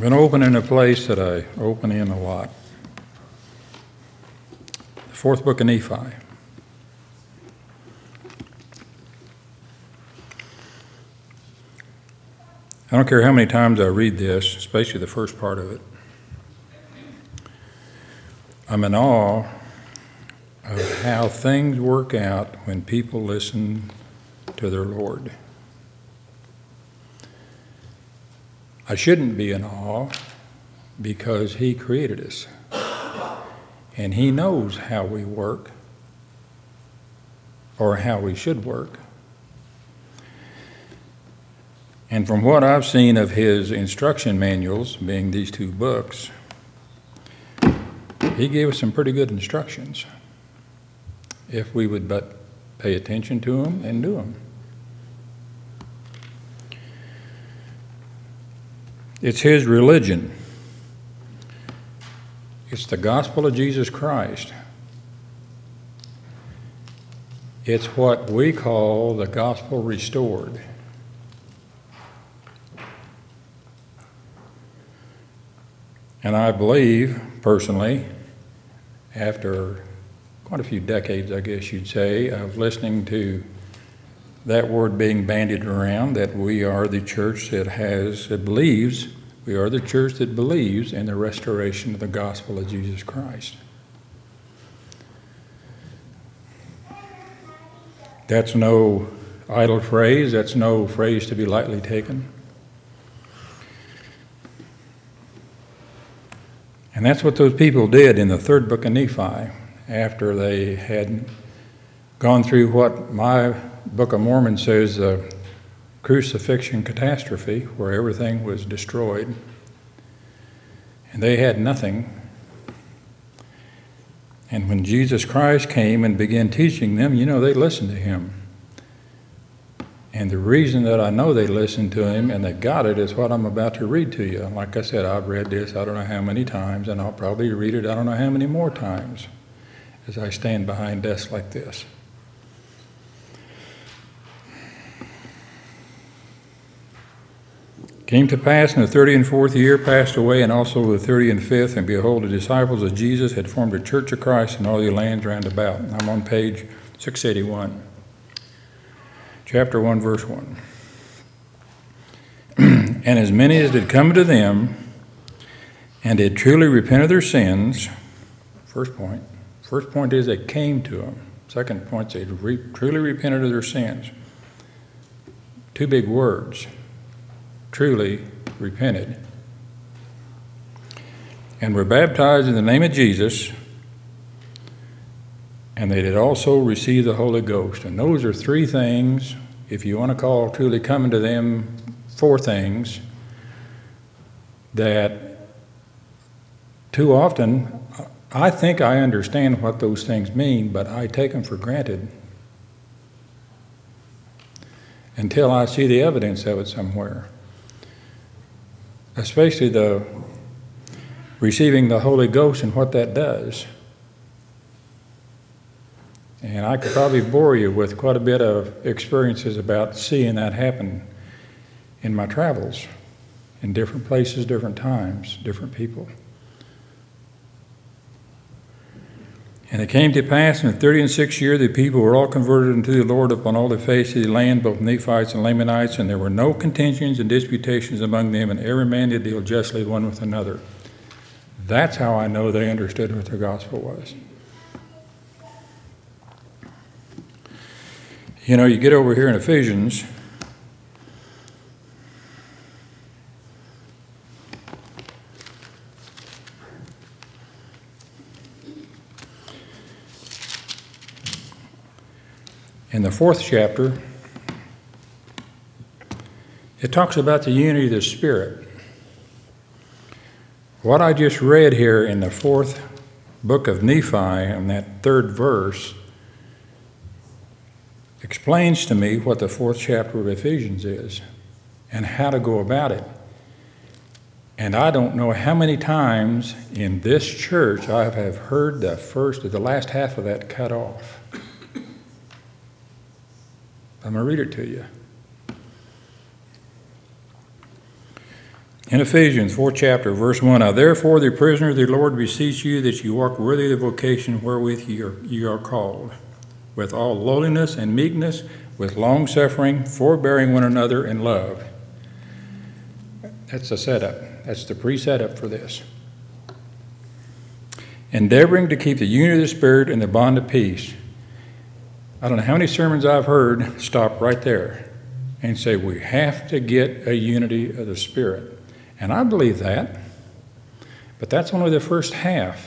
I've been opening a place that I open in a lot. The fourth book of Nephi. I don't care how many times I read this, especially the first part of it. I'm in awe of how things work out when people listen to their Lord. I shouldn't be in awe because He created us. And He knows how we work or how we should work. And from what I've seen of His instruction manuals, being these two books, He gave us some pretty good instructions if we would but pay attention to them and do them. It's His religion. It's the gospel of Jesus Christ. It's what we call the gospel restored. And I believe, personally, after quite a few decades, I guess you'd say, of listening to that word being bandied around, that we are the church that believes, we are the church that believes in the restoration of the gospel of Jesus Christ. That's no idle phrase, that's no phrase to be lightly taken. And that's what those people did in the third book of Nephi, after they had gone through what my Book of Mormon says the crucifixion catastrophe, where everything was destroyed, and they had nothing. And when Jesus Christ came and began teaching them, they listened to Him. And the reason that I know they listened to Him and they got it is what I'm about to read to you. Like I said, I've read this I don't know how many times, and I'll probably read it I don't know how many more times as I stand behind desks like this. Came to pass in the 30th and 4th year, passed away, and also the 30th and 5th, and behold, the disciples of Jesus had formed a church of Christ in all the lands round about. I'm on page 681, chapter 1, verse 1. And as many as did come to them, and did truly repent of their sins, first point is they came to them. Second point is they truly repented of their sins. Two big words. Truly repented, and were baptized in the name of Jesus, and they did also receive the Holy Ghost. And those are three things, if you want to call truly coming to them, four things that too often I think I understand what those things mean, but I take them for granted until I see the evidence of it somewhere. Especially the receiving the Holy Ghost and what that does. And I could probably bore you with quite a bit of experiences about seeing that happen in my travels, in different places, different times, different people. And it came to pass in the 30th and 6th year, the people were all converted unto the Lord upon all the face of the land, both Nephites and Lamanites, and there were no contentions and disputations among them, and every man did deal justly one with another. That's how I know they understood what the gospel was. You get over here in Ephesians, in the 4th chapter, it talks about the unity of the Spirit. What I just read here in the 4th book of Nephi, in that 3rd verse, explains to me what the 4th chapter of Ephesians is and how to go about it. And I don't know how many times in this church I have heard the last half of that cut off. I'm going to read it to you. In Ephesians 4th chapter, verse 1, Now therefore, the prisoner of the Lord, beseech you that you walk worthy of the vocation wherewith ye are called, with all lowliness and meekness, with long-suffering, forbearing one another in love. That's the setup. That's the pre-setup for this. Endeavoring to keep the unity of the Spirit in the bond of peace. I don't know how many sermons I've heard stop right there and say we have to get a unity of the Spirit. And I believe that, but that's only the first half.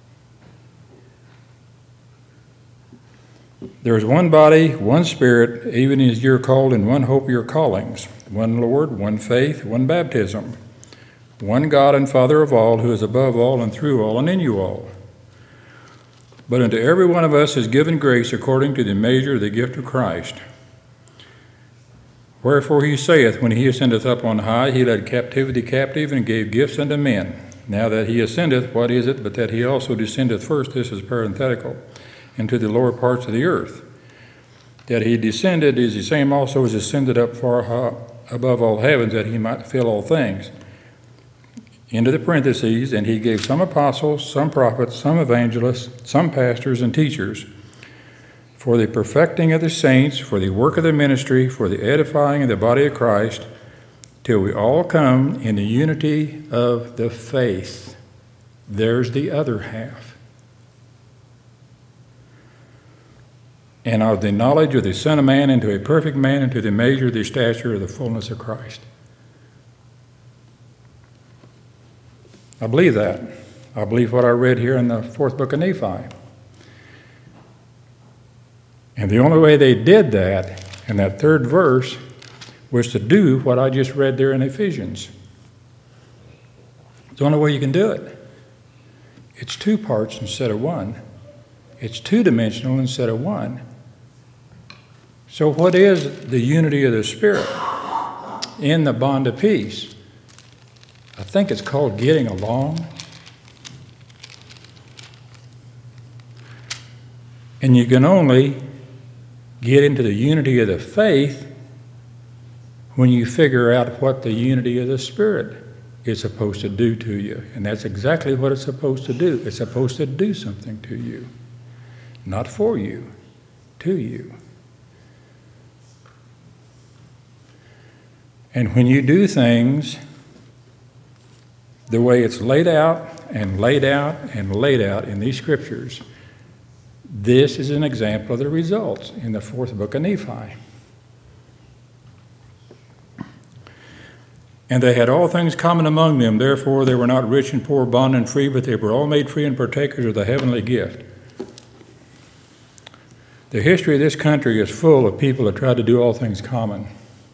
There is one body, one Spirit, even as you're called in one hope of your callings, one Lord, one faith, one baptism, one God and Father of all, who is above all and through all and in you all. But unto every one of us is given grace according to the measure of the gift of Christ. Wherefore he saith, when he ascendeth up on high, he led captivity captive and gave gifts unto men. Now that he ascendeth, what is it but that he also descendeth first, this is parenthetical, into the lower parts of the earth? That he descended is the same also as ascended up far above all heavens, that he might fill all things. Into the parentheses, and he gave some apostles, some prophets, some evangelists, some pastors and teachers, for the perfecting of the saints, for the work of the ministry, for the edifying of the body of Christ, till we all come in the unity of the faith. There's the other half. And of the knowledge of the Son of Man, into a perfect man, into the measure of the stature of the fullness of Christ. I believe that. I believe what I read here in the 4th book of Nephi. And the only way they did that, in that 3rd verse, was to do what I just read there in Ephesians. It's the only way you can do it. It's 2 parts instead of 1. It's 2-dimensional instead of 1. So what is the unity of the Spirit in the bond of peace? I think it's called getting along. And you can only get into the unity of the faith when you figure out what the unity of the Spirit is supposed to do to you. And that's exactly what it's supposed to do. It's supposed to do something to you. Not for you, to you. And when you do things the way it's laid out and laid out and laid out in these scriptures, this is an example of the results in the 4th book of Nephi. And they had all things common among them, therefore they were not rich and poor, bond and free, but they were all made free and partakers of the heavenly gift. The history of this country is full of people that try to do all things common.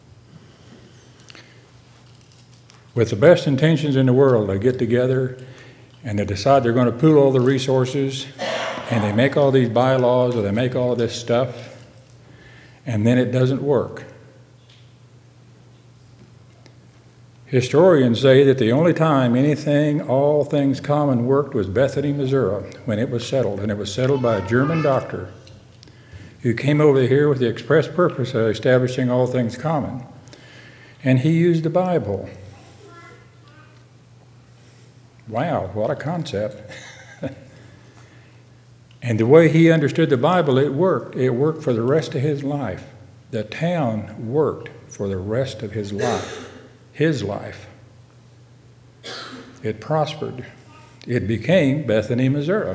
With the best intentions in the world, they get together and they decide they're going to pool all the resources, and they make all these bylaws, or they make all this stuff, and then it doesn't work. Historians say that the only time all things common worked was Bethany, Missouri, when it was settled, and it was settled by a German doctor who came over here with the express purpose of establishing all things common. And he used the Bible. Wow, what a concept. And the way he understood the Bible, it worked. It worked for the rest of his life. The town worked for the rest of his life. His life. It prospered. It became Bethany, Missouri.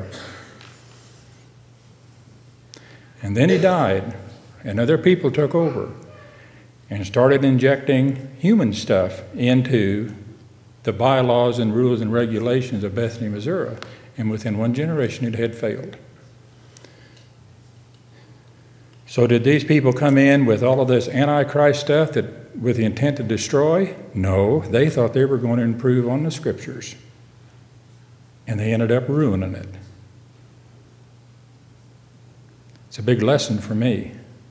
And then he died, and other people took over and started injecting human stuff into the bylaws and rules and regulations of Bethany, Missouri, and within 1 generation it had failed. So did these people come in with all of this Antichrist stuff with the intent to destroy? No, they thought they were going to improve on the Scriptures, and they ended up ruining it. It's a big lesson for me.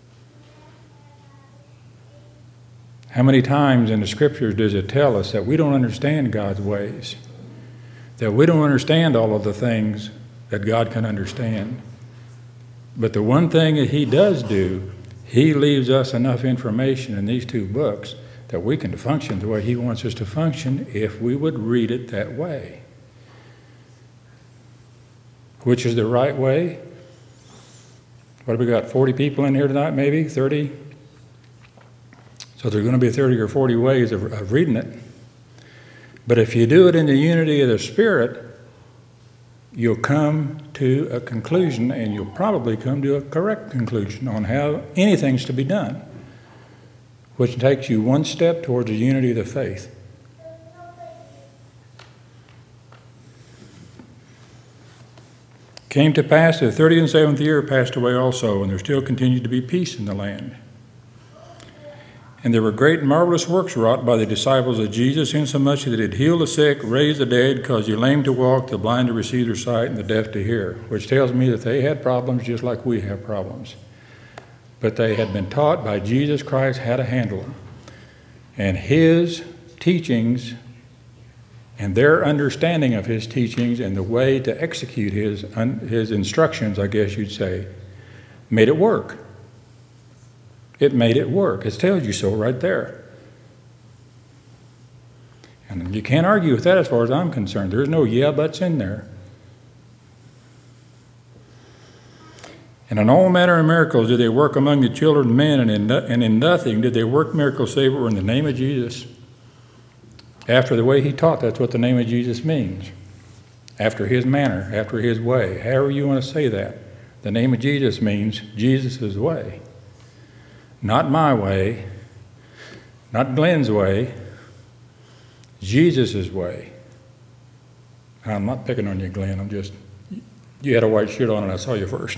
How many times in the Scriptures does it tell us that we don't understand God's ways? That we don't understand all of the things that God can understand? But the one thing that He does do, He leaves us enough information in these 2 books that we can function the way he wants us to function if we would read it that way. Which is the right way? What have we got, 40 people in here tonight, maybe, 30? So there's going to be 30 or 40 ways of reading it. But if you do it in the unity of the Spirit, you'll come to a conclusion, and you'll probably come to a correct conclusion on how anything's to be done, which takes you one step towards the unity of the faith. Came to pass the 37th year passed away also, and there still continued to be peace in the land. And there were great and marvelous works wrought by the disciples of Jesus, insomuch that it healed the sick, raised the dead, caused the lame to walk, the blind to receive their sight, and the deaf to hear, which tells me that they had problems just like we have problems. But they had been taught by Jesus Christ how to handle them. And his teachings and their understanding of his teachings and the way to execute his instructions, I guess you'd say, made it work. It made it work. It tells you so right there. And you can't argue with that as far as I'm concerned. There's no yeah buts in there. And in all manner of miracles did they work among the children of men, and in nothing did they work miracles save it were in the name of Jesus. After the way he taught, that's what the name of Jesus means. After his manner, after his way, however you want to say that. The name of Jesus means Jesus' way. Not my way, not Glenn's way, Jesus' way. I'm not picking on you, Glenn. You had a white shirt on and I saw you first.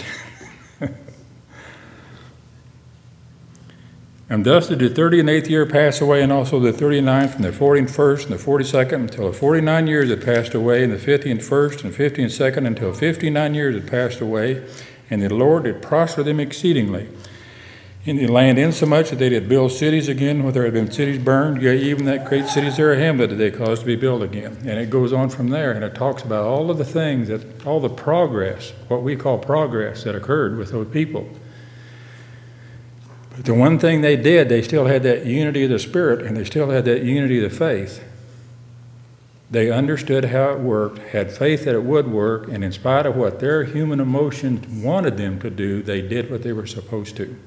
And thus did the 38th year pass away, and also the 39th, and the 41st, and the 42nd, until the 49 years had passed away, and the 51st, and 52nd, until 59 years had passed away. And the Lord did prosper them exceedingly in the land, insomuch that they did build cities again, where there had been cities burned, yea, even that great city Zarahemla did they cause to be built again. And it goes on from there, and it talks about all of the things, all the progress, what we call progress, that occurred with those people. But the one thing they did, they still had that unity of the Spirit, and they still had that unity of the faith. They understood how it worked, had faith that it would work, and in spite of what their human emotions wanted them to do, they did what they were supposed to.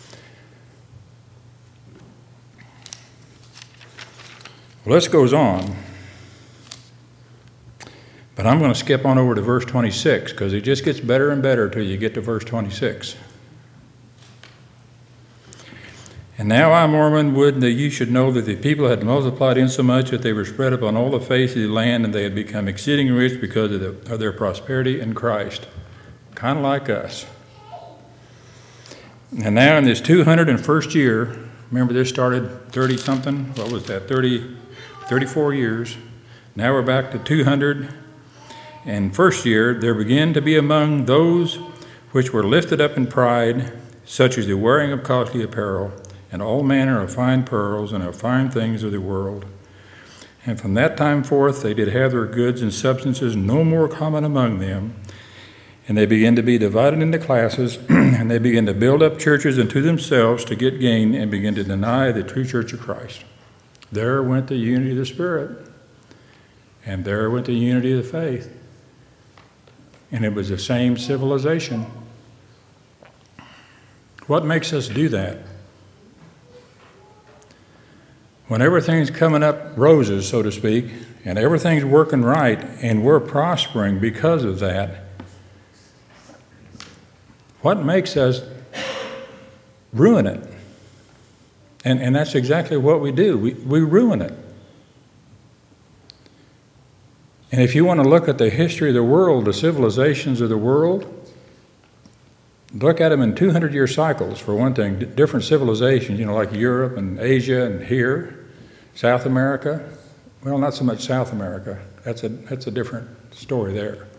Well, this goes on, but I'm going to skip on over to verse 26, because it just gets better and better till you get to verse 26. And now I, Mormon, would that you should know that the people had multiplied insomuch that they were spread upon all the face of the land, and they had become exceeding rich because of their prosperity in Christ. Kind of like us. And now in this 201st year, remember this started 30-something, what was that, 34 years. Now we're back to 200. And first year, there began to be among those which were lifted up in pride, such as the wearing of costly apparel, and all manner of fine pearls, and of fine things of the world. And from that time forth they did have their goods and substances no more common among them. And they began to be divided into classes, and they began to build up churches unto themselves to get gain, and began to deny the true church of Christ. There went the unity of the Spirit, and there went the unity of the faith. And it was the same civilization. What makes us do that? When everything's coming up roses, so to speak, and everything's working right, and we're prospering because of that, what makes us ruin it? And that's exactly what we do. We ruin it. And if you want to look at the history of the world, the civilizations of the world, look at them in 200-year cycles, for one thing. Different civilizations, like Europe and Asia and here. South America, well, not so much South America. That's a different story there.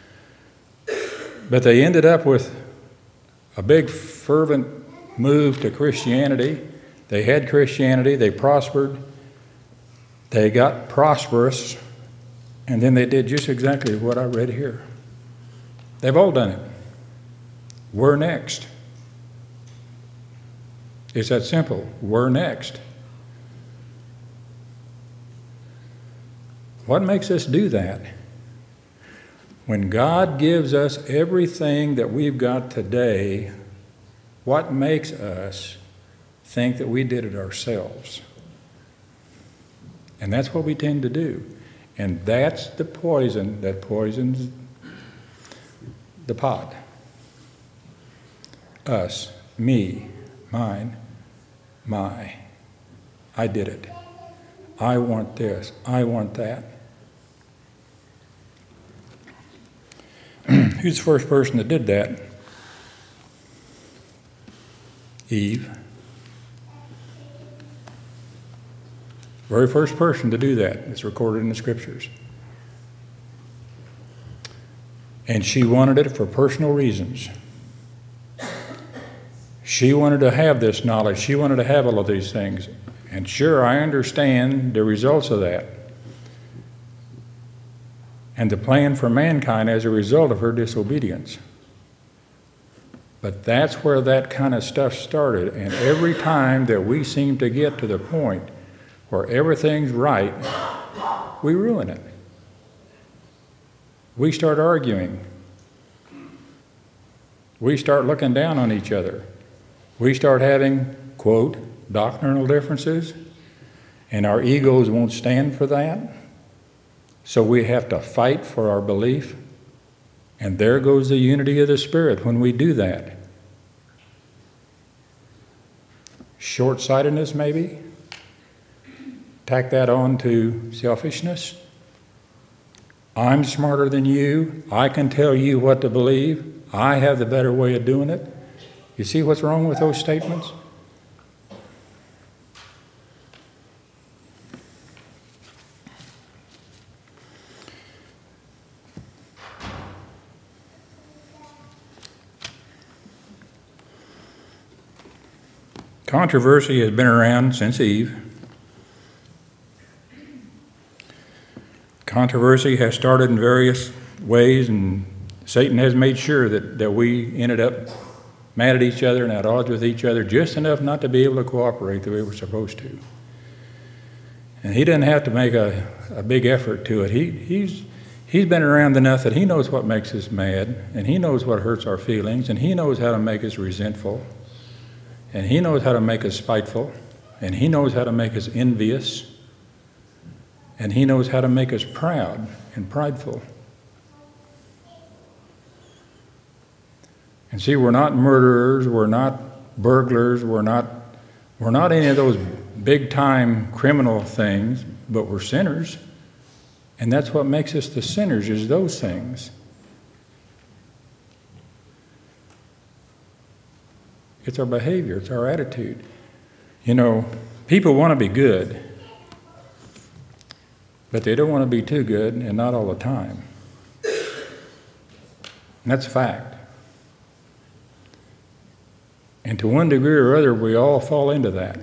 But they ended up with a big fervent move to Christianity. They had Christianity, they prospered, they got prosperous, and then they did just exactly what I read here. They've all done it. We're next. It's that simple. We're next. What makes us do that? When God gives us everything that we've got today, what makes us think that we did it ourselves? And that's what we tend to do. And that's the poison that poisons the pot. Us, me, mine, my. I did it. I want this. I want that. Who's the first person that did that? Eve. Very first person to do that. It's recorded in the scriptures. And she wanted it for personal reasons. She wanted to have this knowledge. She wanted to have all of these things. And sure, I understand the results of that. And the plan for mankind as a result of her disobedience. But that's where that kind of stuff started. And every time that we seem to get to the point where everything's right, we ruin it. We start arguing. We start looking down on each other. We start having, quote, doctrinal differences, and our egos won't stand for that. So we have to fight for our belief. And there goes the unity of the Spirit when we do that. Short-sightedness, maybe? Tack that on to selfishness. I'm smarter than you. I can tell you what to believe. I have the better way of doing it. You see what's wrong with those statements? Controversy has been around since Eve. Controversy has started in various ways, and Satan has made sure that we ended up mad at each other and at odds with each other just enough not to be able to cooperate the way we're supposed to. And he didn't have to make a big effort to it. He's been around enough that he knows what makes us mad, and he knows what hurts our feelings, and he knows how to make us resentful, and he knows how to make us spiteful, and he knows how to make us envious, and he knows how to make us proud and prideful. And see, we're not murderers, we're not burglars, we're not any of those big-time criminal things, but we're sinners. And that's what makes us the sinners, is those things. It's our behavior, it's our attitude. You know, people want to be good, but they don't want to be too good, and not all the time. And that's a fact. And to one degree or other, we all fall into that.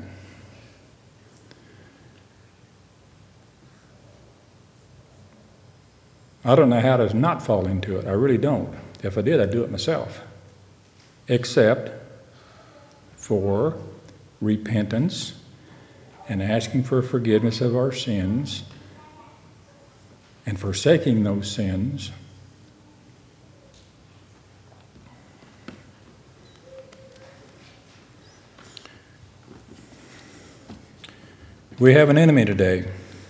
I don't know how to not fall into it. I really don't. If I did, I'd do it myself. Except for repentance and asking for forgiveness of our sins and forsaking those sins. We have an enemy today.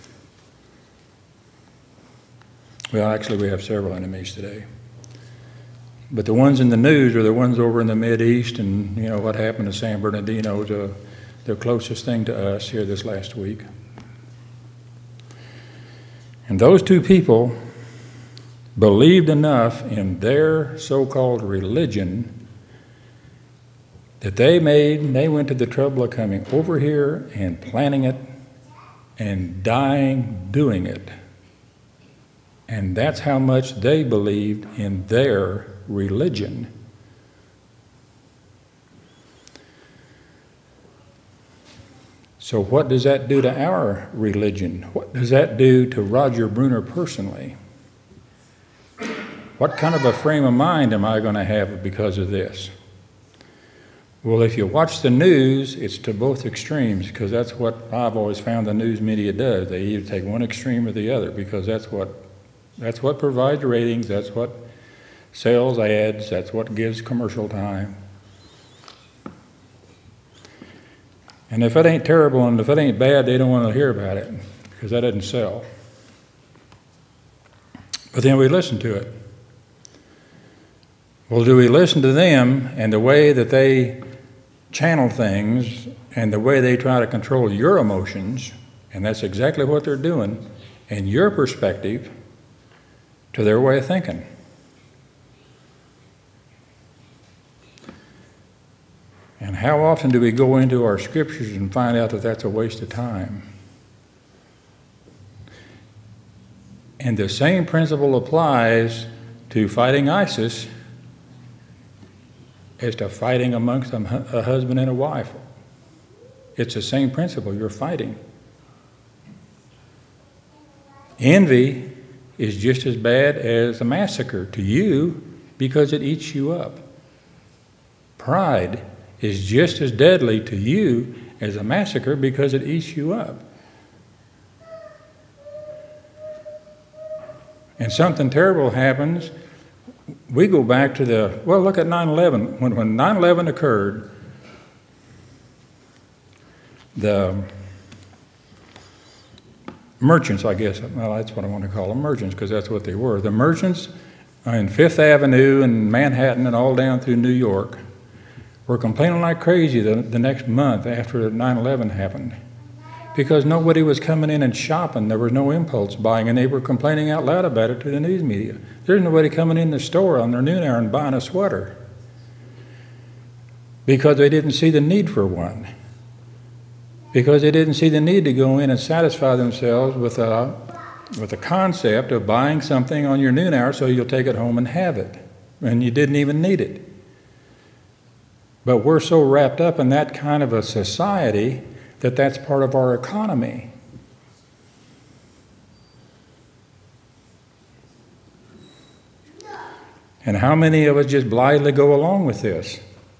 Well, actually, we have several enemies today. But the ones in the news are the ones over in the Mideast, and you know what happened to San Bernardino, the closest thing to us here this last week. And those two people believed enough in their so-called religion that they went to the trouble of coming over here and planning it and dying doing it. And that's how much they believed in their religion. So what does that do to our religion? What does that do to Roger Bruner personally? What kind of a frame of mind am I going to have because of this? Well, if you watch the news, it's to both extremes, because that's what I've always found the news media does. They either take one extreme or the other, because that's what provides ratings, that's what sells ads, that's what gives commercial time. And if it ain't terrible and if it ain't bad, they don't want to hear about it, because that doesn't sell. But then we listen to it. Well, do we listen to them and the way that they channel things and the way they try to control your emotions, and that's exactly what they're doing, and your perspective to their way of thinking? And how often do we go into our scriptures and find out that that's a waste of time? And the same principle applies to fighting ISIS as to fighting amongst a husband and a wife. It's the same principle. You're fighting. Envy is just as bad as a massacre to you because it eats you up. Pride is just as deadly to you as a massacre because it eats you up. And something terrible happens. We go back to look at 9/11. When 9/11 occurred, the merchants, I guess, well, that's what I want to call them, merchants, because that's what they were. The merchants in Fifth Avenue and Manhattan and all down through New York were complaining like crazy the next month after 9/11 happened, because nobody was coming in and shopping. There was no impulse buying, and they were complaining out loud about it to the news media. There's nobody coming in the store on their noon hour and buying a sweater because they didn't see the need for one, because they didn't see the need to go in and satisfy themselves with the concept of buying something on your noon hour so you'll take it home and have it, and you didn't even need it. But we're so wrapped up in that kind of a society that that's part of our economy. And how many of us just blithely go along with this?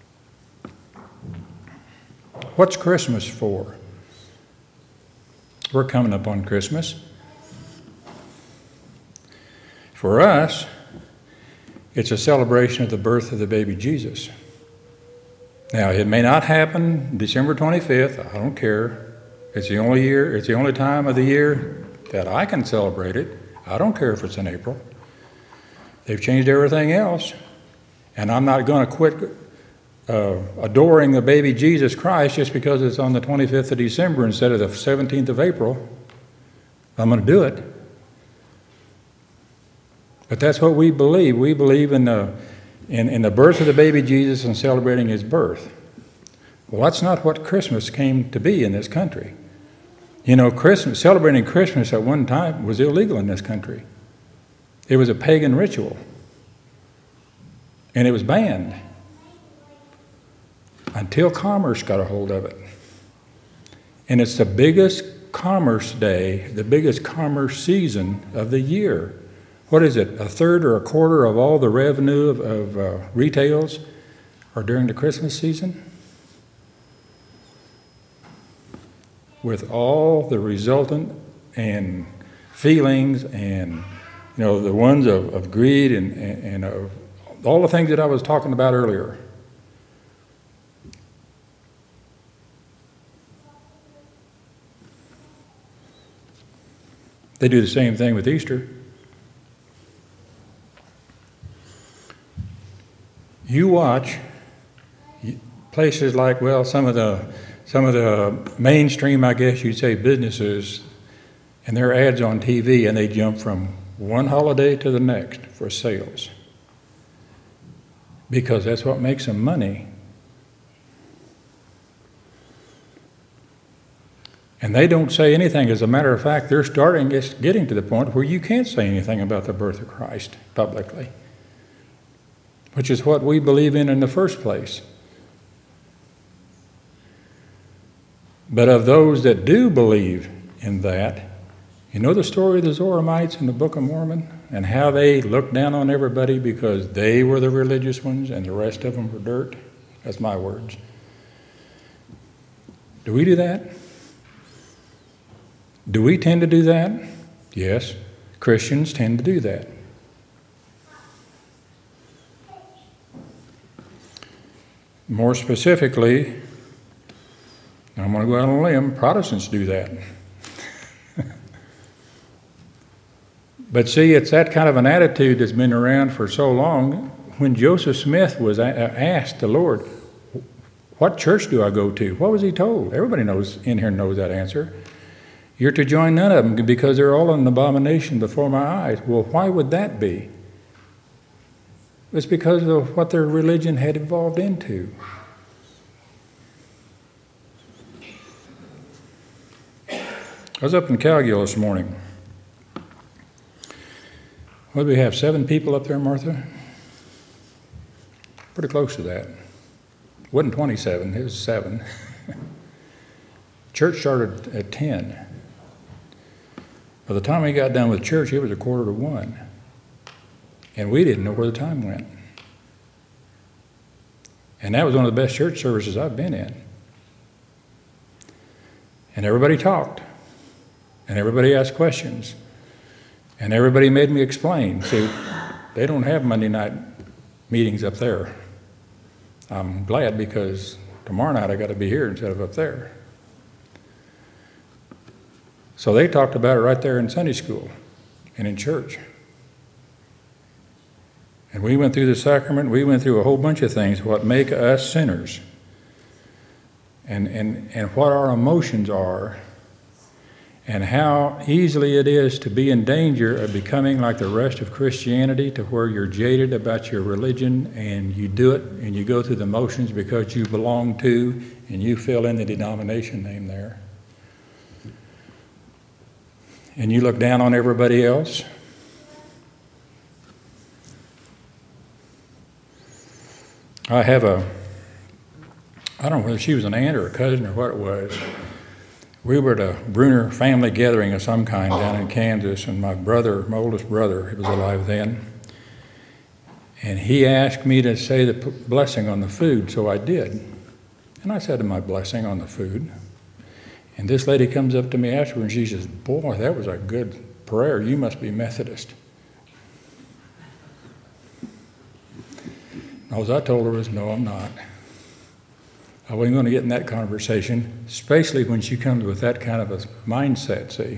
What's Christmas for? We're coming up on Christmas. For us, it's a celebration of the birth of the baby Jesus. Now, it may not happen December 25th. I don't care. It's the only time of the year that I can celebrate it. I don't care if it's in April. They've changed everything else. And I'm not going to quit adoring the baby Jesus Christ just because it's on the 25th of December instead of the 17th of April. I'm going to do it. But that's what we believe. We believe in the birth of the baby Jesus and celebrating his birth. Well, that's not what Christmas came to be in this country. You know, celebrating Christmas at one time was illegal in this country. It was a pagan ritual. And it was banned until commerce got a hold of it. And it's the biggest commerce day, the biggest commerce season of the year. What is it, a third or a quarter of all the revenue of retails are during the Christmas season? With all the resultant and feelings and, the ones of greed and of all the things that I was talking about earlier. They do the same thing with Easter. You watch places like, some of the mainstream, I guess you'd say, businesses, and their ads on TV, and they jump from one holiday to the next for sales, because that's what makes them money. And they don't say anything. As a matter of fact, it's getting to the point where you can't say anything about the birth of Christ publicly, which is what we believe in the first place. But of those that do believe in that, you know the story of the Zoramites in the Book of Mormon and how they looked down on everybody because they were the religious ones and the rest of them were dirt? That's my words. Do we do that? Do we tend to do that? Yes, Christians tend to do that. More specifically, I'm going to go out on a limb, Protestants do that. But see, it's that kind of an attitude that's been around for so long. When Joseph Smith was asked the Lord, what church do I go to? What was he told? Everybody in here knows that answer. You're to join none of them because they're all an abomination before my eyes. Well, why would that be? It's because of what their religion had evolved into. I was up in Calgill this morning. What do we have, 7 people up there, Martha? Pretty close to that. It wasn't 27, it was 7. Church started at 10. By the time we got done with church, it was 1:45. And we didn't know where the time went. And that was one of the best church services I've been in. And everybody talked. And everybody asked questions. And everybody made me explain. See, they don't have Monday night meetings up there. I'm glad because tomorrow night I got to be here instead of up there. So they talked about it right there in Sunday school and in church. And we went through the sacrament. We went through a whole bunch of things, what make us sinners. And what our emotions are. And how easily it is to be in danger of becoming like the rest of Christianity, to where you're jaded about your religion and you do it and you go through the motions because you belong to and you fill in the denomination name there. And you look down on everybody else. I don't know whether she was an aunt or a cousin or what it was. We were at a Bruner family gathering of some kind down in Kansas, and my oldest brother, he was alive then, and he asked me to say the blessing on the food, so I did. And I said my blessing on the food. And this lady comes up to me afterward, and she says, "Boy, that was a good prayer. You must be Methodist." All I told her was, "No, I'm not." I wasn't going to get in that conversation, especially when she comes with that kind of a mindset, see.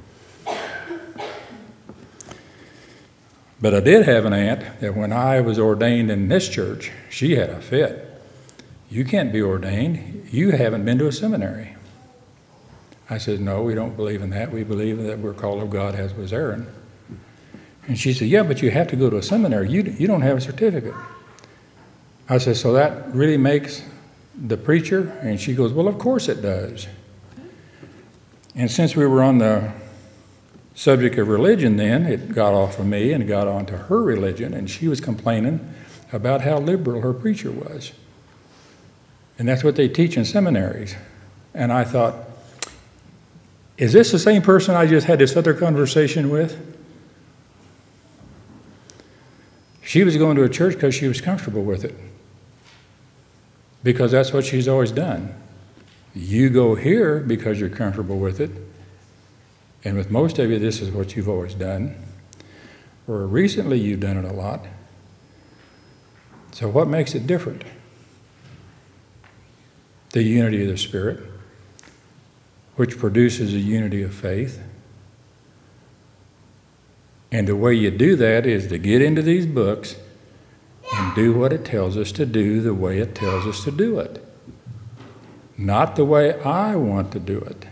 But I did have an aunt that when I was ordained in this church, she had a fit. "You can't be ordained. You haven't been to a seminary." I said, "No, we don't believe in that. We believe that we're called of God as was Aaron." And she said, "Yeah, but you have to go to a seminary. You don't have a certificate." I said, "So that really makes the preacher?" And she goes, "Well, of course it does." And since we were on the subject of religion then, it got off of me and got on to her religion, and she was complaining about how liberal her preacher was. And that's what they teach in seminaries. And I thought, is this the same person I just had this other conversation with? She was going to a church because she was comfortable with it. Because that's what she's always done. You go here because you're comfortable with it. And with most of you, this is what you've always done. Or recently you've done it a lot. So what makes it different? The unity of the Spirit, which produces a unity of faith. And the way you do that is to get into these books and do what it tells us to do the way it tells us to do it. Not the way I want to do it.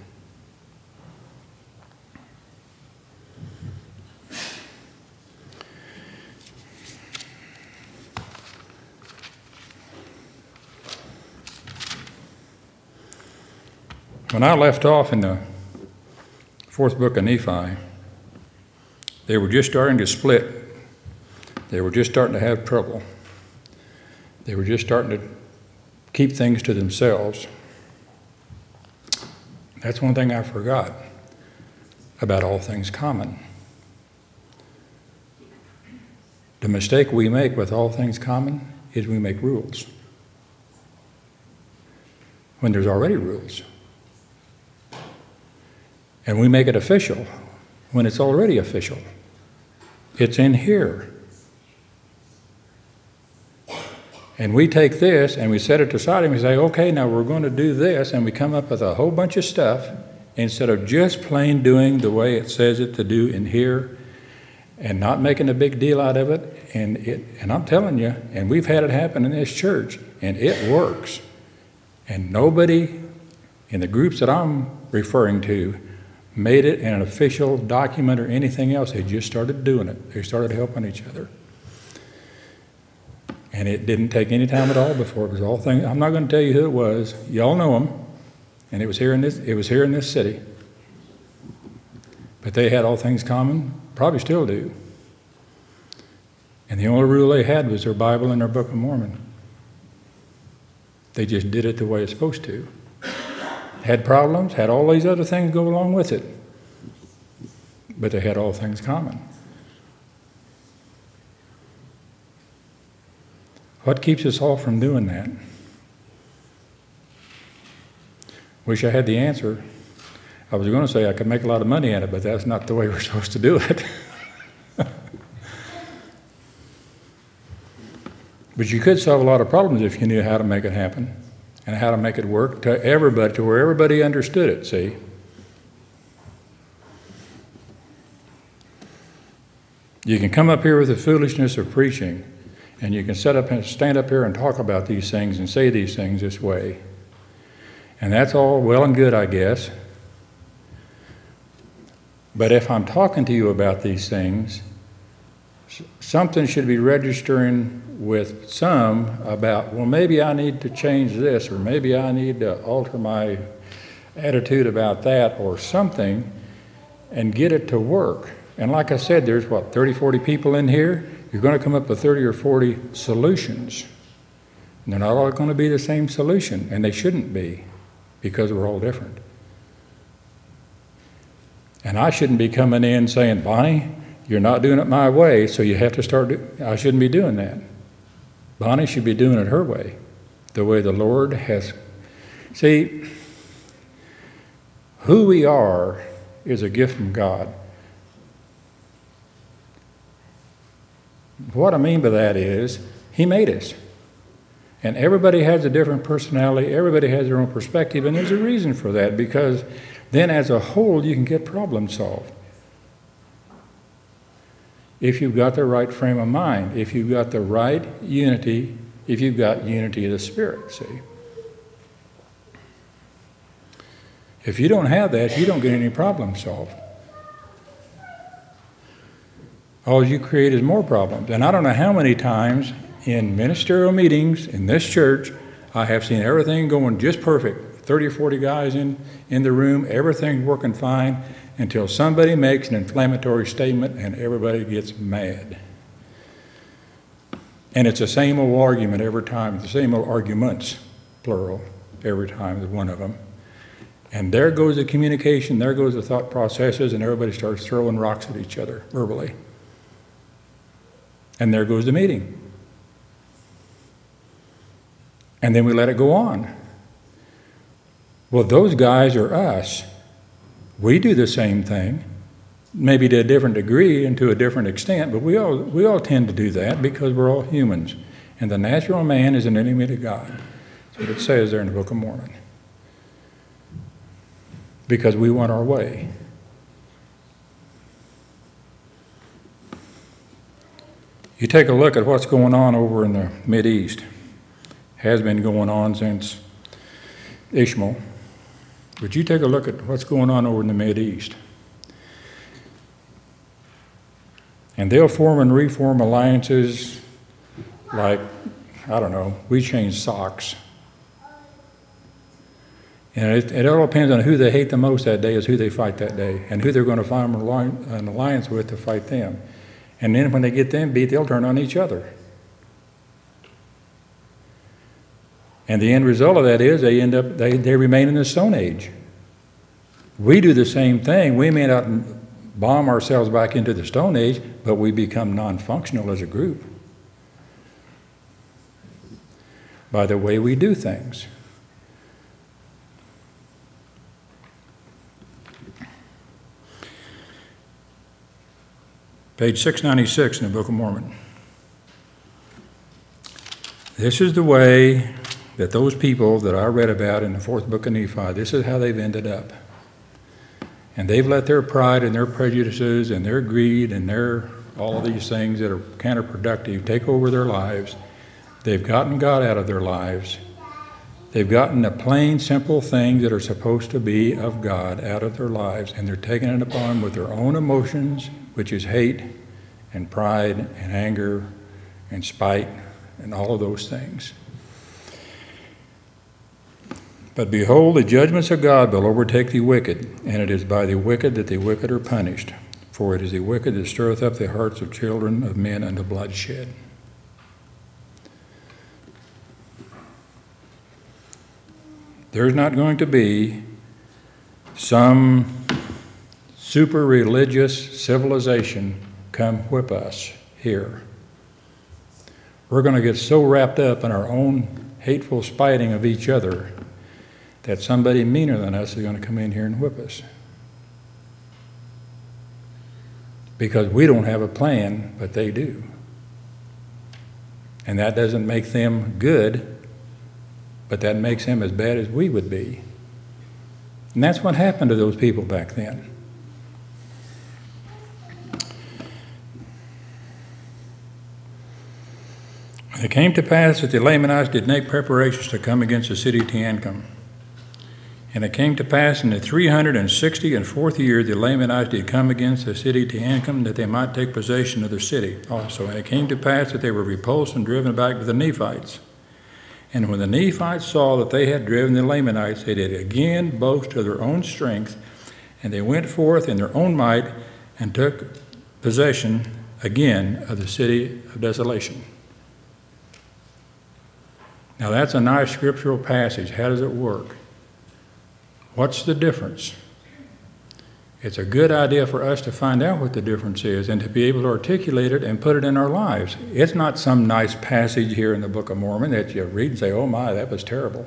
When I left off in the 4th book of Nephi, they were just starting to split. They were just starting to have trouble. They were just starting to keep things to themselves. That's one thing I forgot about All Things Common. The mistake we make with All Things Common is we make rules when there's already rules. And we make it official when it's already official. It's in here. And we take this and we set it aside and we say, okay, now we're going to do this, and we come up with a whole bunch of stuff instead of just plain doing the way it says it to do in here and not making a big deal out of it. And I'm telling you, and we've had it happen in this church, and it works. And nobody in the groups that I'm referring to made it in an official document or anything else. They just started doing it. They started helping each other. And it didn't take any time at all before it was all things. I'm not going to tell you who it was. Y'all know them. And it was here in this city. But they had all things common, probably still do. And the only rule they had was their Bible and their Book of Mormon. They just did it the way it's supposed to. Had problems, had all these other things go along with it. But they had all things common. What keeps us all from doing that? Wish I had the answer. I was going to say I could make a lot of money at it, but that's not the way we're supposed to do it. But you could solve a lot of problems if you knew how to make it happen and how to make it work to everybody, to where everybody understood it, see? You can come up here with the foolishness of preaching, and you can stand up here and talk about these things and say these things this way. And that's all well and good, I guess. But if I'm talking to you about these things, something should be registering with some about, well, maybe I need to change this, or maybe I need to alter my attitude about that, or something, and get it to work. And like I said, there's 30, 40 people in here. You're going to come up with 30 or 40 solutions. And they're not all going to be the same solution, and they shouldn't be, because we're all different. And I shouldn't be coming in saying, Bonnie, you're not doing it my way, so you have to start I shouldn't be doing that. Bonnie should be doing it her way, the way the Lord has. See, who we are is a gift from God. What I mean by that is, He made us. And everybody has a different personality, everybody has their own perspective, and there's a reason for that, because then as a whole you can get problems solved. If you've got the right frame of mind, if you've got the right unity, if you've got unity of the Spirit, see. If you don't have that, you don't get any problems solved. All you create is more problems. And I don't know how many times in ministerial meetings in this church, I have seen everything going just perfect. 30 or 40 guys in the room, everything's working fine, until somebody makes an inflammatory statement and everybody gets mad. And it's the same old argument every time, the same old arguments, plural, every time there's one of them. And there goes the communication, there goes the thought processes, and everybody starts throwing rocks at each other verbally. And there goes the meeting. And then we let it go on. Well, those guys are us. We do the same thing, maybe to a different degree and to a different extent, but we all tend to do that because we're all humans. And the natural man is an enemy to God. That's what it says there in the Book of Mormon. Because we want our way. You take a look at what's going on over in the Mideast. Has been going on since Ishmael. But you take a look at what's going on over in the Mideast. And they'll form and reform alliances like, I don't know, we change socks. And it all depends on who they hate the most that day is who they fight that day, and who they're going to form an alliance with to fight them. And then when they get them beat, they'll turn on each other. And the end result of that is they remain in the Stone Age. We do the same thing. We may not bomb ourselves back into the Stone Age, but we become non-functional as a group by the way we do things. Page 696 in the Book of Mormon. This is the way that those people that I read about in the fourth book of Nephi, this is how they've ended up. And they've let their pride and their prejudices and their greed and all of these things that are counterproductive take over their lives. They've gotten God out of their lives. They've gotten the plain, simple things that are supposed to be of God out of their lives, and they're taking it upon with their own emotions, which is hate and pride and anger and spite and all of those things. But behold, the judgments of God will overtake the wicked, and it is by the wicked that the wicked are punished. For it is the wicked that stirreth up the hearts of children of men unto bloodshed. There's not going to be some super religious civilization come whip us here. We're going to get so wrapped up in our own hateful spiting of each other that somebody meaner than us is going to come in here and whip us. Because we don't have a plan, but they do. And that doesn't make them good, but that makes them as bad as we would be. And that's what happened to those people back then. It came to pass that the Lamanites did make preparations to come against the city of Teancum. And it came to pass in the 364th year, the Lamanites did come against the city of Teancum, that they might take possession of the city also. And it came to pass that they were repulsed and driven back to the Nephites. And when the Nephites saw that they had driven the Lamanites, they did again boast of their own strength, and they went forth in their own might and took possession again of the city of desolation. Now that's a nice scriptural passage. How does it work? What's the difference? It's a good idea for us to find out what the difference is and to be able to articulate it and put it in our lives. It's not some nice passage here in the Book of Mormon that you read and say, oh my, that was terrible.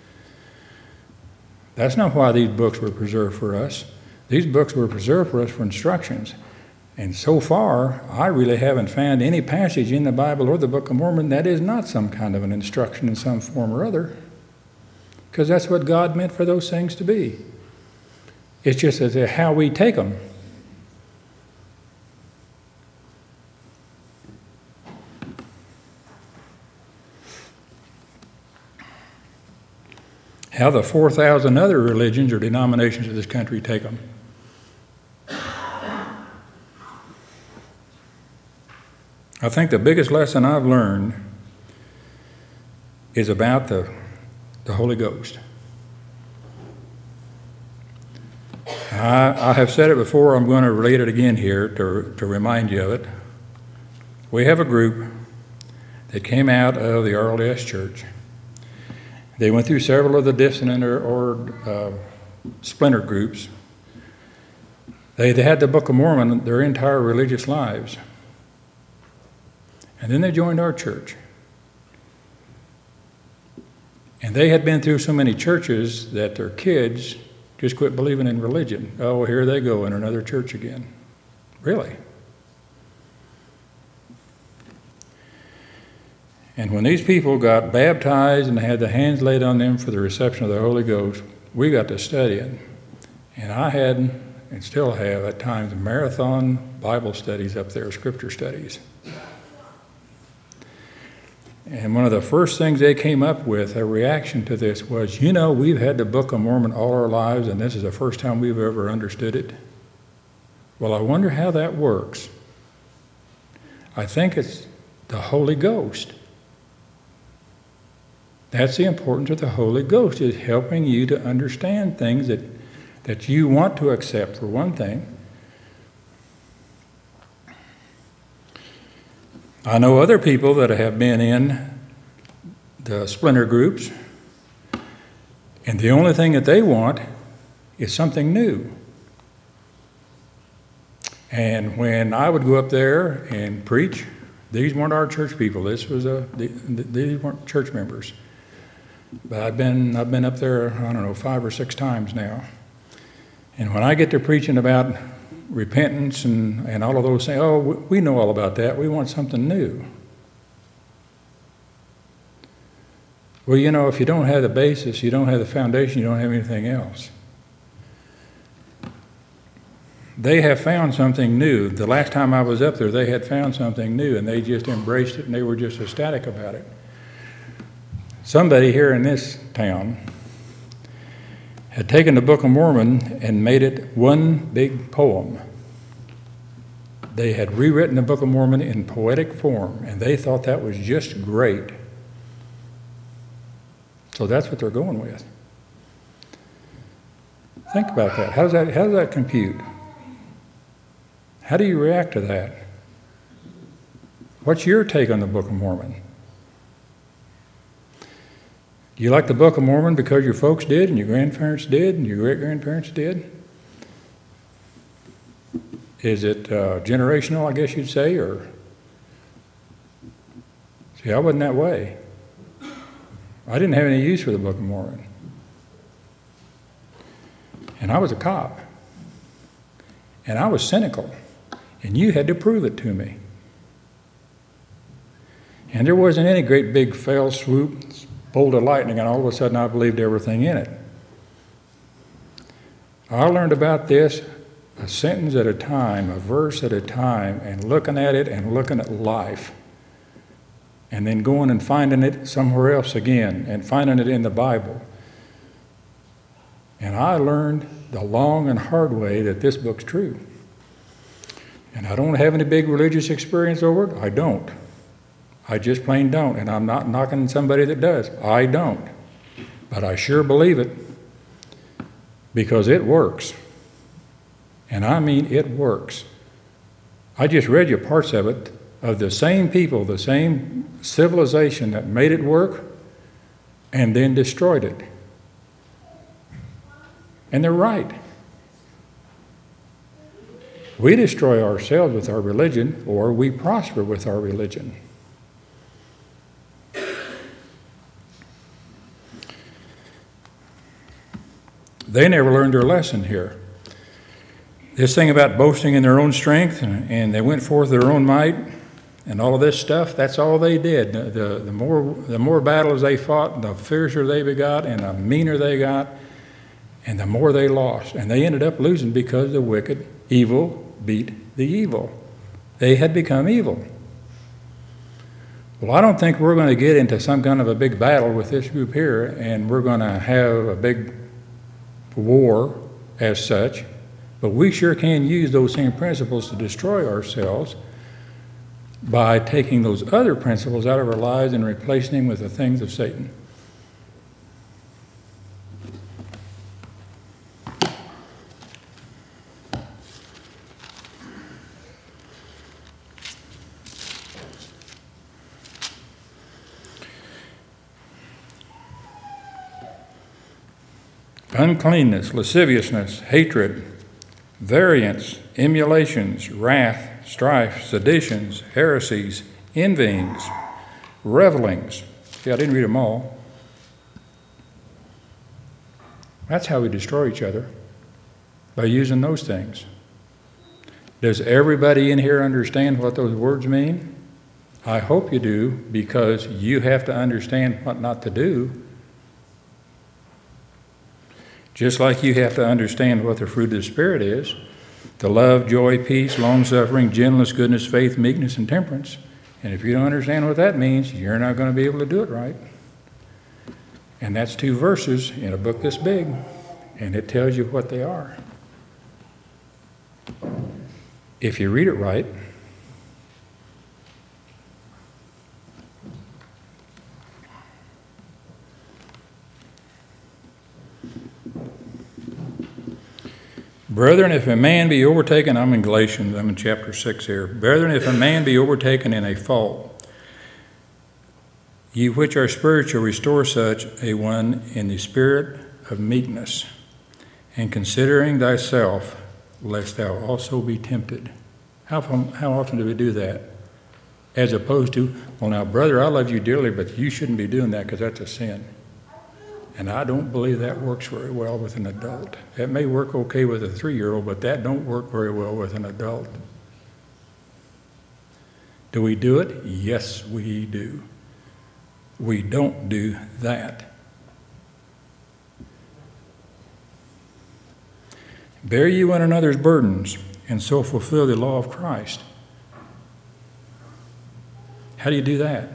That's not why these books were preserved for us. These books were preserved for us for instructions. And so far, I really haven't found any passage in the Bible or the Book of Mormon that is not some kind of an instruction in some form or other. Because that's what God meant for those things to be. It's just as how we take them. How the 4,000 other religions or denominations of this country take them. I think the biggest lesson I've learned is about the Holy Ghost. I have said it before, I'm going to relate it again here to remind you of it. We have a group that came out of the RLDS Church. They went through several of the dissonant or splinter groups. They had the Book of Mormon their entire religious lives. And then they joined our church. And they had been through so many churches that their kids just quit believing in religion. Oh, here they go in another church again. Really? And when these people got baptized and had the hands laid on them for the reception of the Holy Ghost, we got to studying. And I had, and still have at times, marathon Bible studies up there, scripture studies. And one of the first things they came up with, a reaction to this, was, you know, we've had the Book of Mormon all our lives, and this is the first time we've ever understood it. Well, I wonder how that works. I think it's the Holy Ghost. That's the importance of the Holy Ghost, is helping you to understand things that you want to accept, for one thing. I know other people that have been in the splinter groups, and the only thing that they want is something new. And when I would go up there and preach, these weren't our church people. These weren't church members. But I've been up there, I don't know, 5 or 6 times now. And when I get to preaching about repentance and all of those things. Oh, we know all about that. We want something new. Well, you know, if you don't have the basis, you don't have the foundation, you don't have anything else. They have found something new. The last time I was up there, they had found something new, and they just embraced it, and they were just ecstatic about it. Somebody here in this town had taken the Book of Mormon and made it one big poem. They had rewritten the Book of Mormon in poetic form, and they thought that was just great. So that's what they're going with. Think about that. How does that compute? How do you react to that? What's your take on the Book of Mormon? Do you like the Book of Mormon because your folks did, and your grandparents did, and your great-grandparents did? Is it generational, I guess you'd say, or? See, I wasn't that way. I didn't have any use for the Book of Mormon. And I was a cop. And I was cynical. And you had to prove it to me. And there wasn't any great big fell swoop, bolt of lightning, and all of a sudden I believed everything in it. I learned about this a sentence at a time, a verse at a time, and looking at it and looking at life. And then going and finding it somewhere else again, and finding it in the Bible. And I learned the long and hard way that this book's true. And I don't have any big religious experience over it. I don't. I just plain don't. And I'm not knocking somebody that does. I don't. But I sure believe it. Because it works. And I mean it works. I just read you parts of it, of the same people, the same civilization that made it work and then destroyed it. And they're right. We destroy ourselves with our religion, or we prosper with our religion. They never learned their lesson here. This thing about boasting in their own strength, and they went forth their own might, and all of this stuff, that's all they did. The more battles they fought, the fiercer they got, and the meaner they got, and the more they lost. And they ended up losing because the wicked, evil, beat the evil. They had become evil. Well, I don't think we're going to get into some kind of a big battle with this group here, and we're going to have a big war as such, but we sure can use those same principles to destroy ourselves by taking those other principles out of our lives and replacing them with the things of Satan. Uncleanness, lasciviousness, hatred, variance, emulations, wrath, strife, seditions, heresies, envyings, revelings. See, I didn't read them all. That's how we destroy each other, by using those things. Does everybody in here understand what those words mean? I hope you do, because you have to understand what not to do. Just like you have to understand what the fruit of the Spirit is, the love, joy, peace, long-suffering, gentleness, goodness, faith, meekness, and temperance. And if you don't understand what that means, you're not going to be able to do it right. And that's 2 verses in a book this big, and it tells you what they are. If you read it right. Brethren, if a man be overtaken, I'm in Galatians, I'm in chapter 6 here. Brethren, if a man be overtaken in a fault, ye which are spiritual, restore such a one in the spirit of meekness, and considering thyself, lest thou also be tempted. How often do we do that? As opposed to, well now, brother, I love you dearly, but you shouldn't be doing that because that's a sin. And I don't believe that works very well with an adult. It may work okay with a 3-year-old, but that don't work very well with an adult. Do we do it? Yes, we do. We don't do that. Bear ye one another's burdens, and so fulfill the law of Christ. How do you do that?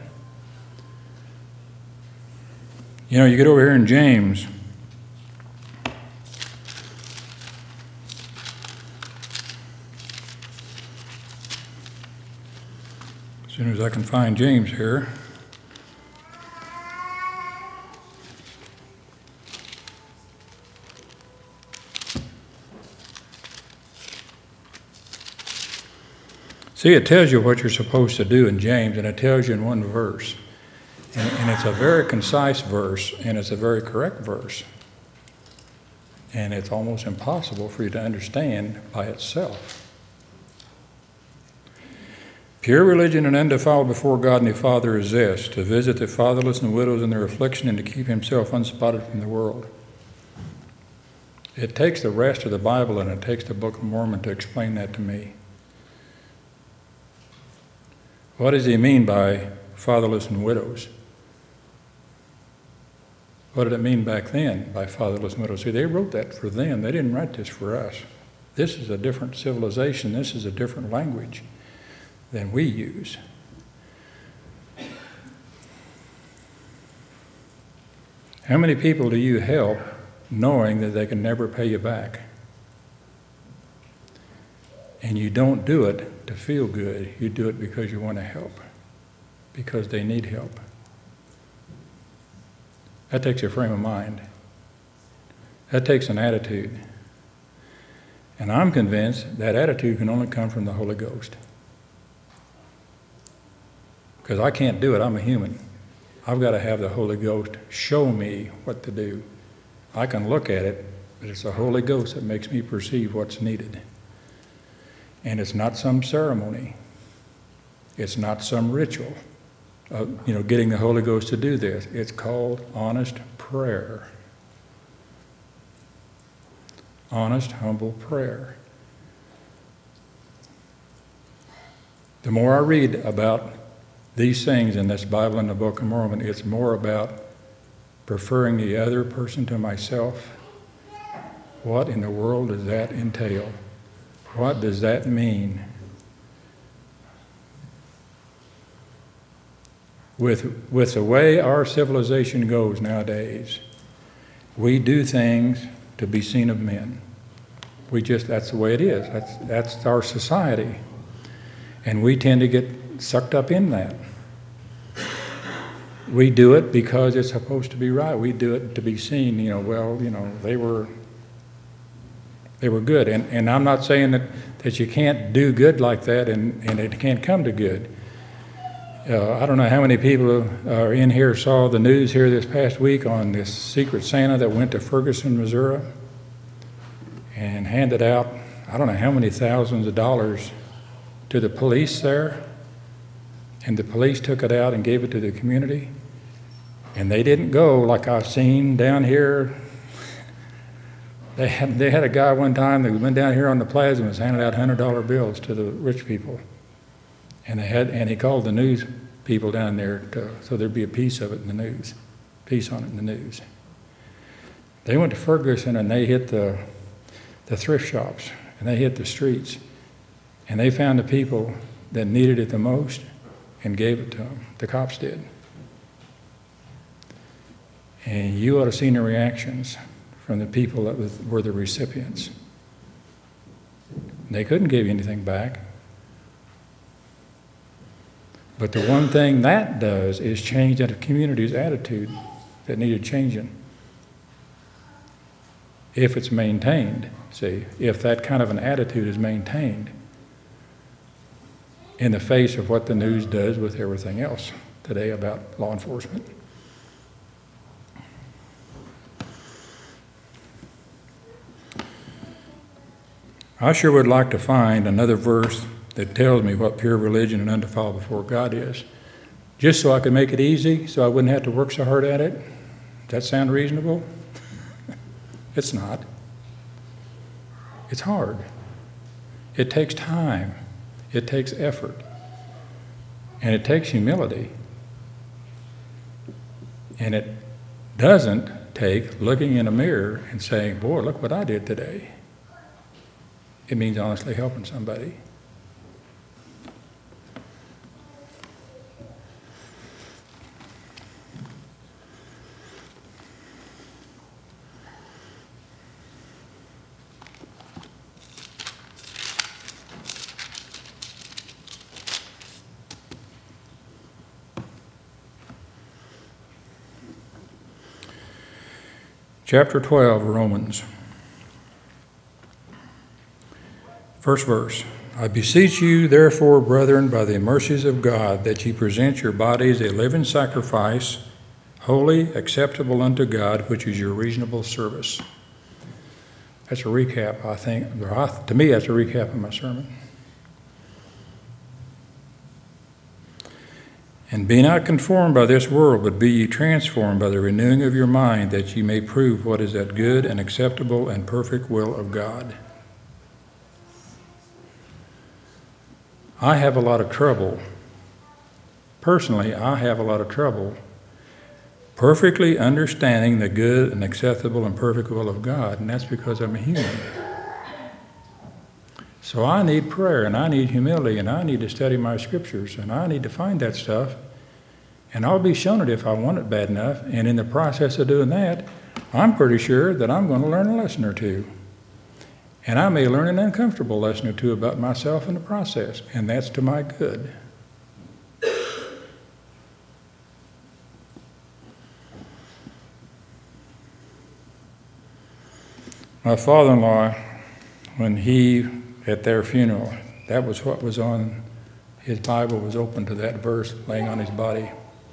You know, you get over here in James. As soon as I can find James here. See, it tells you what you're supposed to do in James, and it tells you in one verse. And it's a very concise verse, and it's a very correct verse. And it's almost impossible for you to understand by itself. Pure religion and undefiled before God and the Father is this, to visit the fatherless and widows in their affliction and to keep himself unspotted from the world. It takes the rest of the Bible and it takes the Book of Mormon to explain that to me. What does he mean by fatherless and widows? What did it mean back then by fatherless and widows? See, they wrote that for them. They didn't write this for us. This is a different civilization. This is a different language than we use. How many people do you help knowing that they can never pay you back? And you don't do it to feel good. You do it because you want to help, because they need help. That takes a frame of mind. That takes an attitude. And I'm convinced that attitude can only come from the Holy Ghost. Because I can't do it. I'm a human. I've got to have the Holy Ghost show me what to do. I can look at it, but it's the Holy Ghost that makes me perceive what's needed. And it's not some ceremony. It's not some ritual of, getting the Holy Ghost to do this. It's called honest prayer. Honest, humble prayer. The more I read about these things in this Bible and the Book of Mormon, it's more about preferring the other person to myself. What in the world does that entail? What does that mean? With the way our civilization goes nowadays, we do things to be seen of men. That's the way it is. That's our society. And we tend to get sucked up in that. We do it because it's supposed to be right. We do it to be seen, they were good. And I'm not saying that you can't do good like that and it can't come to good. I don't know how many people are in here saw the news here this past week on this Secret Santa that went to Ferguson, Missouri and handed out, I don't know how many thousands of dollars to the police there. And the police took it out and gave it to the community. And they didn't go like I've seen down here. They had a guy one time that went down here on the plaza and was handing out $100 bills to the rich people. And he called the news people down there so there'd be a piece of it in the news, piece on it in the news. They went to Ferguson and they hit the thrift shops and they hit the streets and they found the people that needed it the most and gave it to them. The cops did. And you ought to have seen the reactions from the people that were the recipients. They couldn't give you anything back. But the one thing that does is change that community's attitude that needed changing. If it's maintained, if that kind of an attitude is maintained in the face of what the news does with everything else today about law enforcement. I sure would like to find another verse that tells me what pure religion and undefiled before God is, just so I could make it easy, so I wouldn't have to work so hard at it. that sound reasonable? It's not. It's hard. It takes time. It takes effort. And it takes humility. And it doesn't take looking in a mirror and saying, boy, look what I did today. It means honestly helping somebody. Chapter 12, Romans. First verse. I beseech you, therefore, brethren, by the mercies of God, that ye present your bodies a living sacrifice, holy, acceptable unto God, which is your reasonable service. That's a recap, I think. To me, that's a recap of my sermon. And be not conformed by this world, but be ye transformed by the renewing of your mind, that ye may prove what is that good and acceptable and perfect will of God. I have a lot of trouble. Personally, I have a lot of trouble perfectly understanding the good and acceptable and perfect will of God, and that's because I'm a human. So I need prayer, and I need humility, and I need to study my scriptures, and I need to find that stuff. And I'll be shown it if I want it bad enough. And in the process of doing that, I'm pretty sure that I'm going to learn a lesson or two. And I may learn an uncomfortable lesson or two about myself in the process, and that's to my good. My father-in-law, when he, at their funeral, that was what was on his Bible, was open to that verse laying on his body.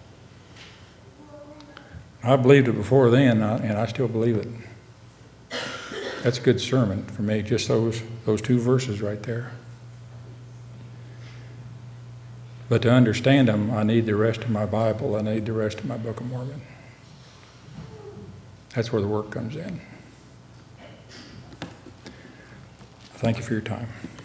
I believed it before then, and I still believe it. That's a good sermon for me, just those two verses right there. But to understand them, I need the rest of my Bible. I need the rest of my Book of Mormon. That's where the work comes in. Thank you for your time.